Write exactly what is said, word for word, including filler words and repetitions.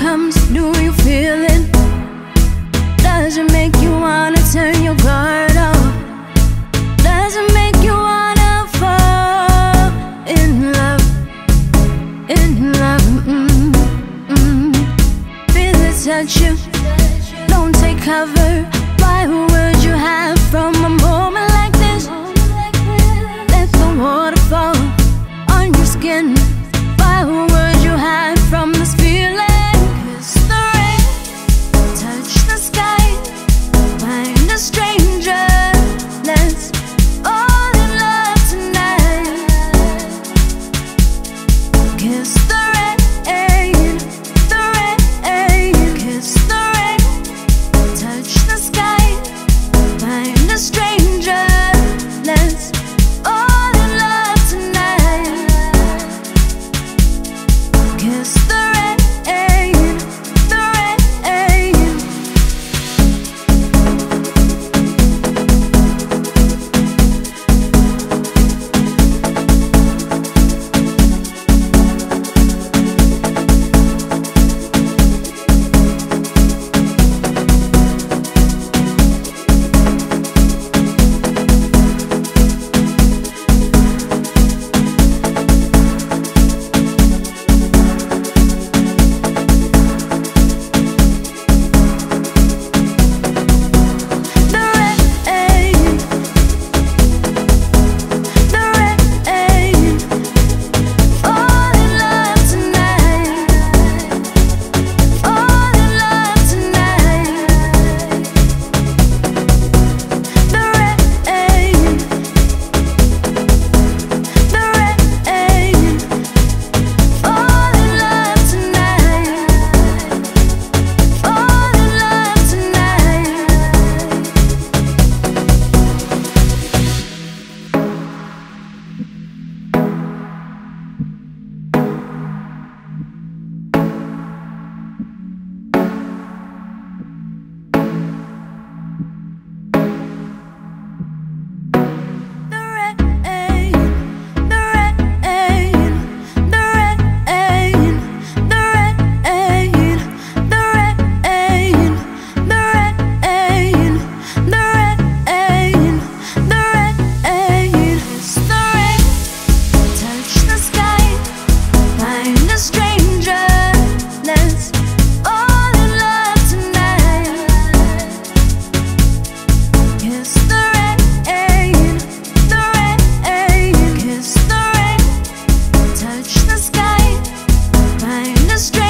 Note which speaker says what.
Speaker 1: comes, do you feel it? Does it make you wanna turn your guard off? Does it make you wanna fall in love? In love, mm, mm. Feel it touch you, don't take cover. Why would you hide from a moment like this? Let the water fall on your skin. Why would you hide from this feeling? Kiss the rain, touch the sky, find a stranger. Let's all in love tonight. Kiss the rain, the rain, kiss the rain, touch the sky, find a stranger. Let's all in love tonight. Kiss the rain, the rain. Touch the sky, find a stranger.